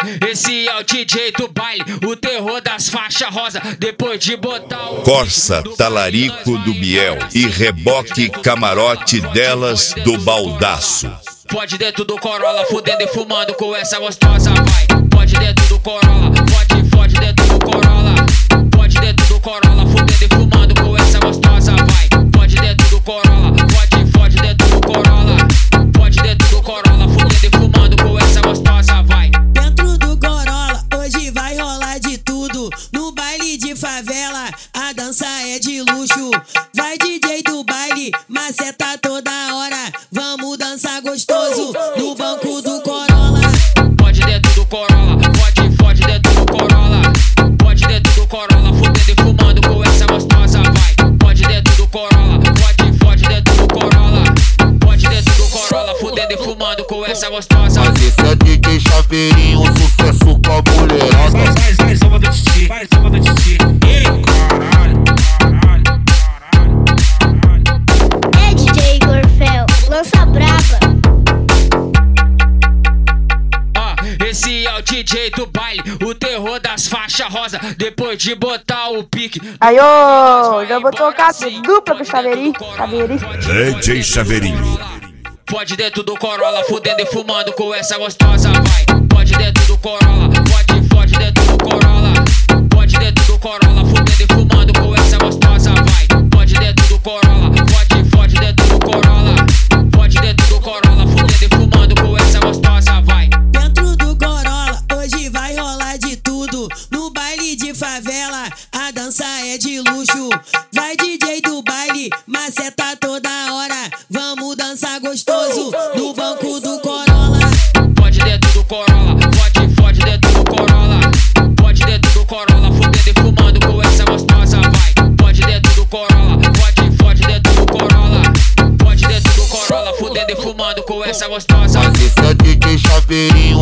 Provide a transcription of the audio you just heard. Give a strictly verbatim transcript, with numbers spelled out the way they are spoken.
Esse é o D J do baile, o terror das faixas rosa. Depois de botar o Corsa, talarico do Biel e reboque camarote delas do baldaço. Pode dentro do Corolla, fudendo e fumando com essa gostosa, vai. Pode dentro do Corolla, pode, pode dentro do Corolla. Pode dentro do Corolla, fudendo e fumando com essa gostosa, vai. Pode dentro do Corolla, pode, pode dentro do Corolla. Pode dentro do Corolla, fudendo e fumando com essa gostosa, vai. Dentro do Corolla, hoje vai rolar de tudo. No baile de favela, a dança é de luxo. Vai D J do baile, maceta toda hora. Vamos dançar gostoso no banco do Corolla. Pode dentro do Corolla, pode, pode dentro do Corolla. Pode dentro do Corolla, fudendo e fumando com essa gostosa, vai. Pode dentro do Corolla, pode, pode dentro do Corolla. Pode dentro do Corolla, fudendo e fumando com essa gostosa. Mas esse é D J Chaveirinho, sucesso com a mulherada. Vai, vai, vai, salva do Titi, vai, salva do Titi. Ei, caralho, caralho, caralho. É D J Gorfel, lança braba. Ah, esse é o D J do baile, o terror das faixas rosa. Depois de botar o pique. Aí, ô, já vou tocar dupla com Chaveirinho. Chaveirinho. D J Chaveirinho. Pode dentro do Corolla, fudendo e fumando com essa gostosa, vai. Pode dentro do Corolla, pode, pode dentro do Corolla. Pode dentro do Corolla, fudendo e fumando com essa gostosa, vai. Pode dentro do Corolla, pode, pode dentro do Corolla. Pode dentro do Corolla, fudendo e fumando com essa gostosa, vai. Dentro do Corolla, hoje vai rolar de tudo. No baile de favela, a dança é de luxo. Vai D J do baile, maceta toda hora. Vamos dançar gostoso no banco do Corolla. Pode dentro do Corolla, pode, pode dentro do Corolla. Pode dentro do Corolla, fudendo e fumando com essa gostosa, vai. Pode dentro do Corolla, pode, pode dentro do Corolla. Pode dentro do Corolla, fudendo e fumando com essa gostosa. Mas esse é D J Chaveirinho,